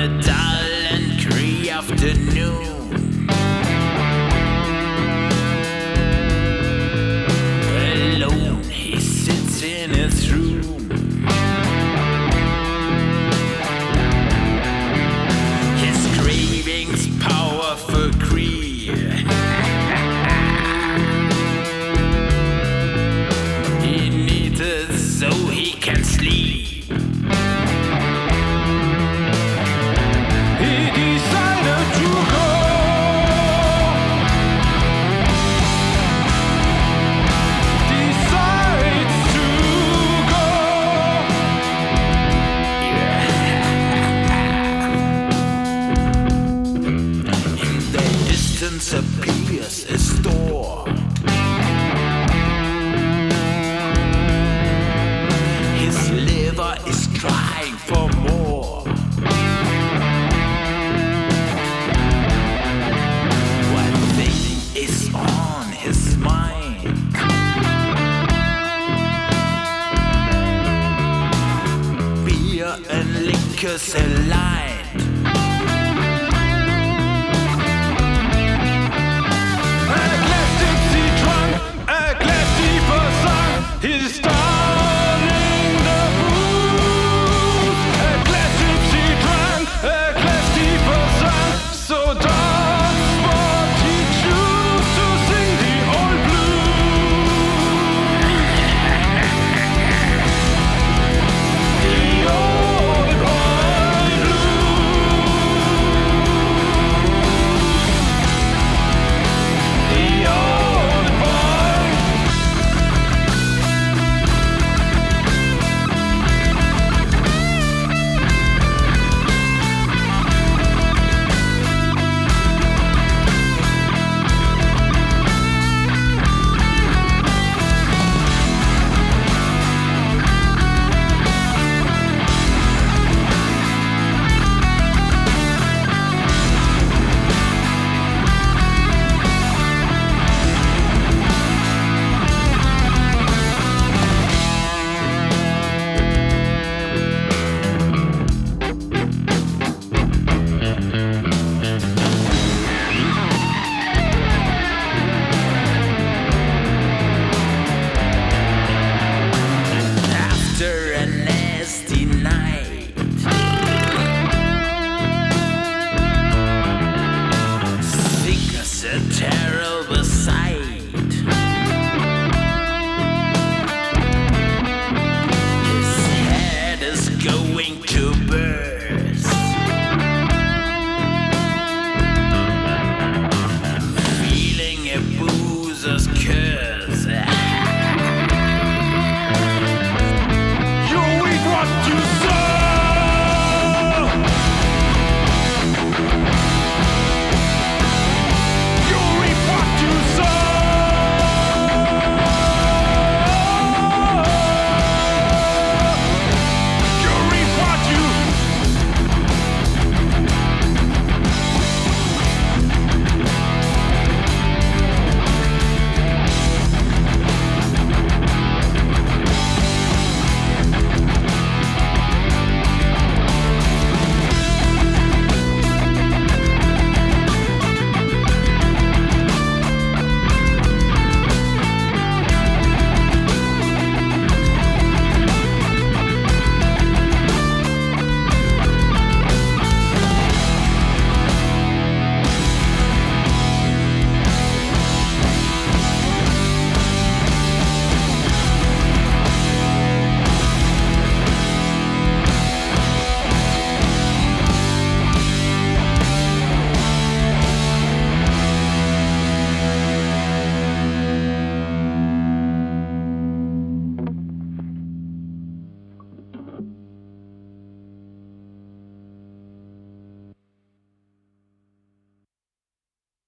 a dull and gray afternoon. Alone he sits in his room. His cravings power for greed. He needs it so he can sleep. Appears a store. His liver is crying for more. One thing is on his mind. Beer and liquor's aligned. He's starting the booze. A glass tipsy drunk, a glass deeper sung. So that's what he choose to sing the old blues. The old boy blues. The old boy. After a nasty night, sickness a terrible sight. His head is going to burst. Feeling a boozer's curse.